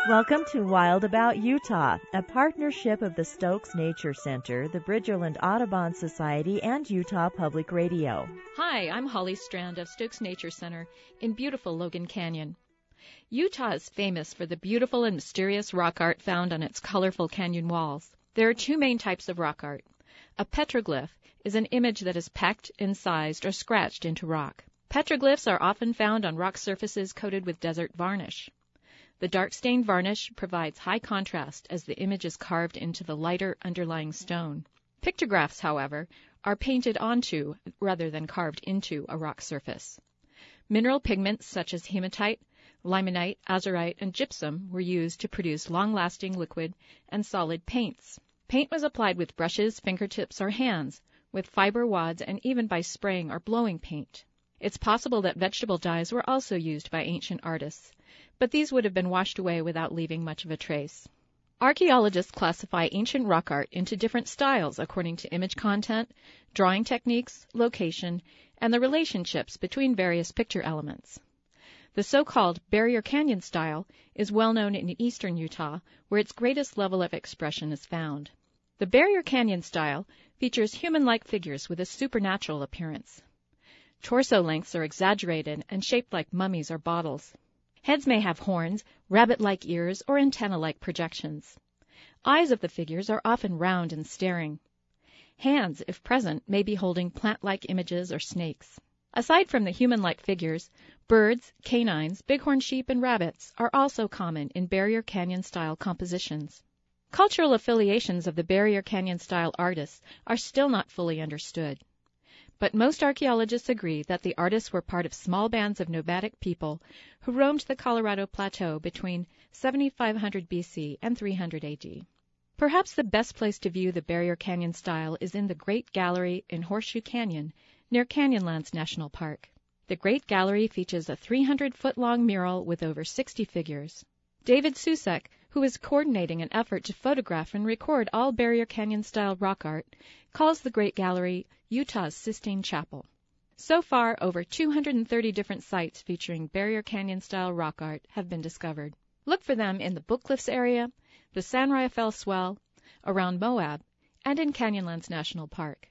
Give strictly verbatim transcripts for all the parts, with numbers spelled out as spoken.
Welcome to Wild About Utah, a partnership of the Stokes Nature Center, the Bridgerland Audubon Society, and Utah Public Radio. Hi, I'm Holly Strand of Stokes Nature Center in beautiful Logan Canyon. Utah is famous for the beautiful and mysterious rock art found on its colorful canyon walls. There are two main types of rock art. A petroglyph is an image that is pecked, incised, or scratched into rock. Petroglyphs are often found on rock surfaces coated with desert varnish. The dark stained varnish provides high contrast as the image is carved into the lighter underlying stone. Pictographs, however, are painted onto rather than carved into a rock surface. Mineral pigments such as hematite, limonite, azurite, and gypsum were used to produce long-lasting liquid and solid paints. Paint was applied with brushes, fingertips, or hands, with fiber wads, and even by spraying or blowing paint. It's possible that vegetable dyes were also used by ancient artists, but these would have been washed away without leaving much of a trace. Archaeologists classify ancient rock art into different styles according to image content, drawing techniques, location, and the relationships between various picture elements. The so-called Barrier Canyon style is well known in eastern Utah, where its greatest level of expression is found. The Barrier Canyon style features human-like figures with a supernatural appearance. Torso lengths are exaggerated and shaped like mummies or bottles. Heads may have horns, rabbit-like ears, or antenna-like projections. Eyes of the figures are often round and staring. Hands, if present, may be holding plant-like images or snakes. Aside from the human-like figures, birds, canines, bighorn sheep, and rabbits are also common in Barrier Canyon-style compositions. Cultural affiliations of the Barrier Canyon-style artists are still not fully understood. But most archaeologists agree that the artists were part of small bands of nomadic people who roamed the Colorado Plateau between seventy-five hundred B C and three hundred A D. Perhaps the best place to view the Barrier Canyon style is in the Great Gallery in Horseshoe Canyon, near Canyonlands National Park. The Great Gallery features a three hundred foot long mural with over sixty figures. David Susek, who is coordinating an effort to photograph and record all Barrier Canyon-style rock art, calls the Great Gallery Utah's Sistine Chapel. So far, over two hundred thirty different sites featuring Barrier Canyon-style rock art have been discovered. Look for them in the Book Cliffs area, the San Rafael Swell, around Moab, and in Canyonlands National Park.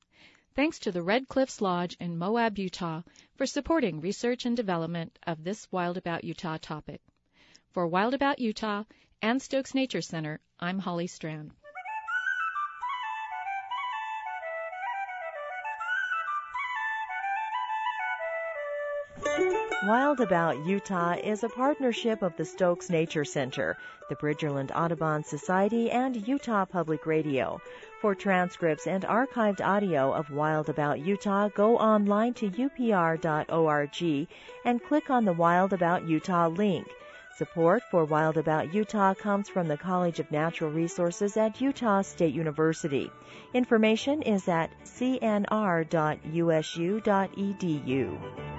Thanks to the Red Cliffs Lodge in Moab, Utah, for supporting research and development of this Wild About Utah topic. For Wild About Utah and Stokes Nature Center, I'm Holly Strand. Wild About Utah is a partnership of the Stokes Nature Center, the Bridgerland Audubon Society, and Utah Public Radio. For transcripts and archived audio of Wild About Utah, go online to U P R dot org and click on the Wild About Utah link. Support for Wild About Utah comes from the College of Natural Resources at Utah State University. Information is at c n r dot u s u dot e d u.